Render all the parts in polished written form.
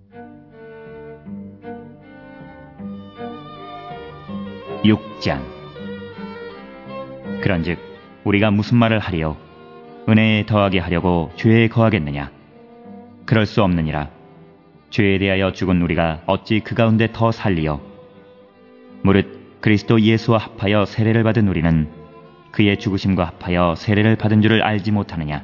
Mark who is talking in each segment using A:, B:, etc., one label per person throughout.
A: 6장. 그런즉 우리가 무슨 말을 하리요? 은혜에 더하게 하려고 죄에 거하겠느냐? 그럴 수 없느니라. 죄에 대하여 죽은 우리가 어찌 그 가운데 더 살리요? 무릇 그리스도 예수와 합하여 세례를 받은 우리는 그의 죽으심과 합하여 세례를 받은 줄을 알지 못하느냐?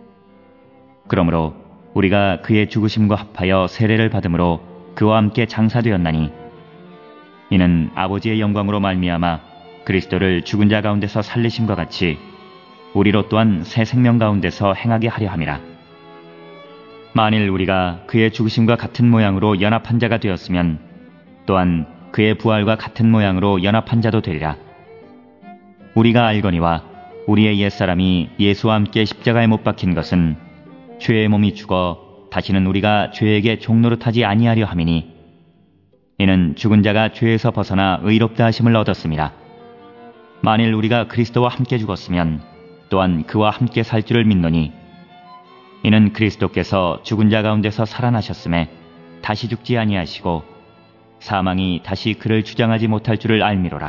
A: 그러므로 우리가 그의 죽으심과 합하여 세례를 받음으로 그와 함께 장사되었나니, 이는 아버지의 영광으로 말미암아 그리스도를 죽은 자 가운데서 살리심과 같이 우리로 또한 새 생명 가운데서 행하게 하려 함이라. 만일 우리가 그의 죽으심과 같은 모양으로 연합한 자가 되었으면 또한 그의 부활과 같은 모양으로 연합한 자도 되리라. 우리가 알거니와 우리의 옛사람이 예수와 함께 십자가에 못 박힌 것은 죄의 몸이 죽어 다시는 우리가 죄에게 종노릇하지 아니하려 함이니, 이는 죽은 자가 죄에서 벗어나 의롭다 하심을 얻었습니다. 만일 우리가 그리스도와 함께 죽었으면 또한 그와 함께 살 줄을 믿노니, 이는 그리스도께서 죽은 자 가운데서 살아나셨음에 다시 죽지 아니하시고 사망이 다시 그를 주장하지 못할 줄을 알미로라.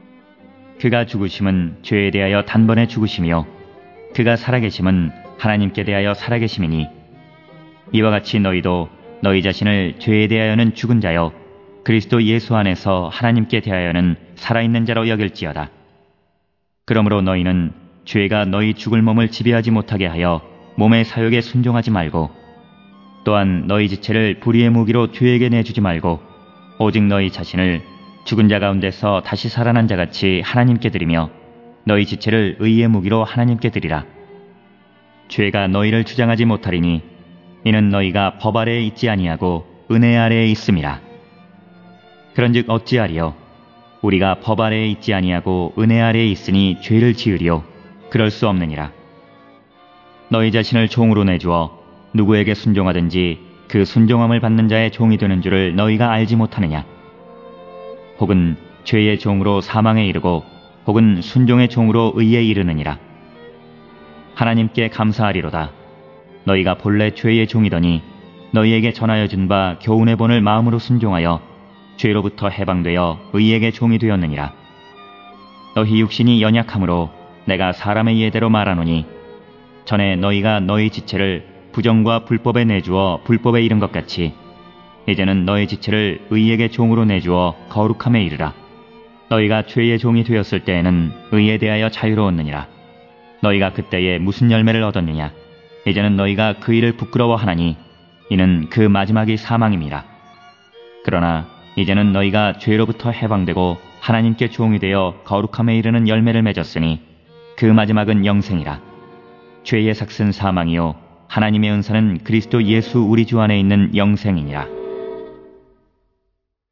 A: 그가 죽으심은 죄에 대하여 단번에 죽으심이요 그가 살아계심은 하나님께 대하여 살아계심이니, 이와 같이 너희도 너희 자신을 죄에 대하여는 죽은 자요 그리스도 예수 안에서 하나님께 대하여는 살아있는 자로 여길지어다. 그러므로 너희는 죄가 너희 죽을 몸을 지배하지 못하게 하여 몸의 사욕에 순종하지 말고, 또한 너희 지체를 불의의 무기로 죄에게 내주지 말고, 오직 너희 자신을 죽은 자 가운데서 다시 살아난 자같이 하나님께 드리며 너희 지체를 의의 무기로 하나님께 드리라. 죄가 너희를 주장하지 못하리니, 이는 너희가 법 아래에 있지 아니하고 은혜 아래에 있음이라. 그런즉 어찌하리요? 우리가 법 아래에 있지 아니하고 은혜 아래에 있으니 죄를 지으리요? 그럴 수 없느니라. 너희 자신을 종으로 내주어 누구에게 순종하든지 그 순종함을 받는 자의 종이 되는 줄을 너희가 알지 못하느냐? 혹은 죄의 종으로 사망에 이르고 혹은 순종의 종으로 의에 이르느니라. 하나님께 감사하리로다. 너희가 본래 죄의 종이더니 너희에게 전하여 준 바 교훈의 본을 마음으로 순종하여 죄로부터 해방되어 의에게 종이 되었느니라. 너희 육신이 연약함으로 내가 사람의 예대로 말하노니, 전에 너희가 너희 지체를 부정과 불법에 내주어 불법에 이른 것 같이 이제는 너희 지체를 의에게 종으로 내주어 거룩함에 이르라. 너희가 죄의 종이 되었을 때에는 의에 대하여 자유로웠느니라. 너희가 그때에 무슨 열매를 얻었느냐? 이제는 너희가 그 일을 부끄러워하나니 이는 그 마지막이 사망임이라. 그러나 이제는 너희가 죄로부터 해방되고 하나님께 종이 되어 거룩함에 이르는 열매를 맺었으니 그 마지막은 영생이라. 죄의 삭은 사망이요 하나님의 은사는 그리스도 예수 우리 주 안에 있는 영생이니라.